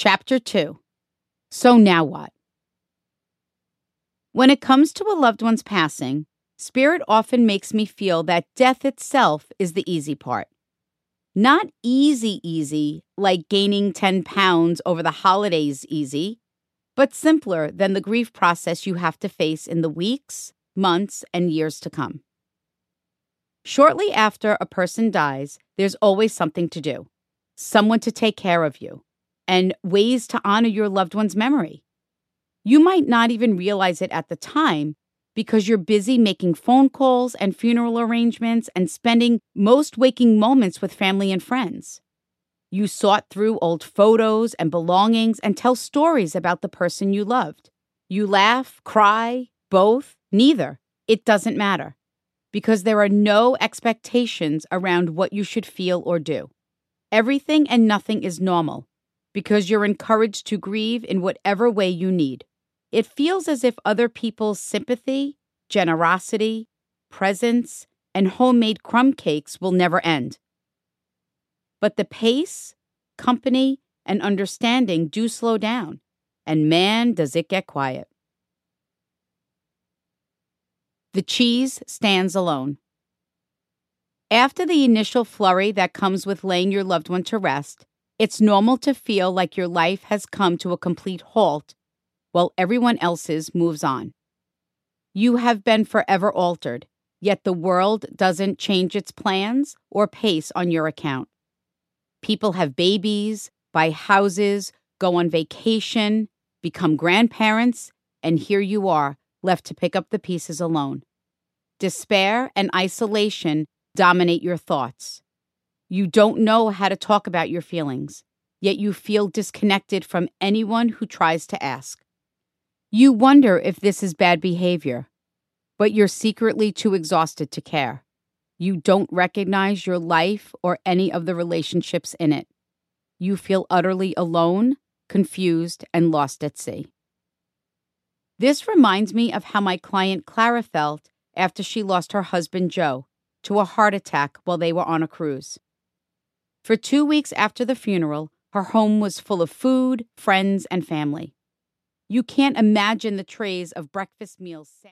Chapter 2. So now what? When it comes to a loved one's passing, Spirit often makes me feel that death itself is the easy part. Not easy like gaining 10 pounds over the holidays easy, but simpler than the grief process you have to face in the weeks, months, and years to come. Shortly after a person dies, there's always something to do, someone to take care of you, and ways to honor your loved one's memory. You might not even realize it at the time because you're busy making phone calls and funeral arrangements and spending most waking moments with family and friends. You sort through old photos and belongings and tell stories about the person you loved. You laugh, cry, both, neither. It doesn't matter because there are no expectations around what you should feel or do. Everything and nothing is normal because you're encouraged to grieve in whatever way you need. It feels as if other people's sympathy, generosity, presence, and homemade crumb cakes will never end. But the pace, company, and understanding do slow down, and man, does it get quiet. The cheese stands alone. After the initial flurry that comes with laying your loved one to rest, it's normal to feel like your life has come to a complete halt while everyone else's moves on. You have been forever altered, yet the world doesn't change its plans or pace on your account. People have babies, buy houses, go on vacation, become grandparents, and here you are, left to pick up the pieces alone. Despair and isolation dominate your thoughts. You don't know how to talk about your feelings, yet you feel disconnected from anyone who tries to ask. You wonder if this is bad behavior, but you're secretly too exhausted to care. You don't recognize your life or any of the relationships in it. You feel utterly alone, confused, and lost at sea. This reminds me of how my client Clara felt after she lost her husband Joe to a heart attack while they were on a cruise. For 2 weeks after the funeral, her home was full of food, friends, and family. You can't imagine the trays of breakfast meals.